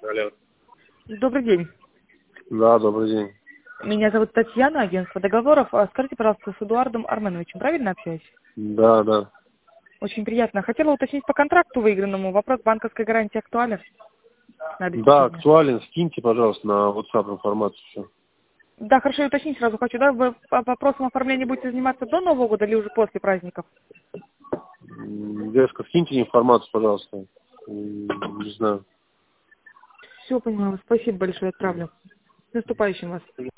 Алло. Добрый день. Да, добрый день. Меня зовут Татьяна, агентство договоров. Скажите, пожалуйста, с Эдуардом Арменовичем, правильно общаюсь? Да, да. Очень приятно. Хотела уточнить по контракту выигранному. Вопрос банковской гарантии актуален на Да, обеспечение? актуален. Скиньте, пожалуйста, на WhatsApp информацию. Все. Да, хорошо, уточнить сразу хочу. Да, вы по вопросам оформления будете заниматься до Нового года или уже после праздников? Девушка, скиньте информацию, пожалуйста. Не знаю. Все, поняла. Спасибо большое, отправлю. С наступающим вас.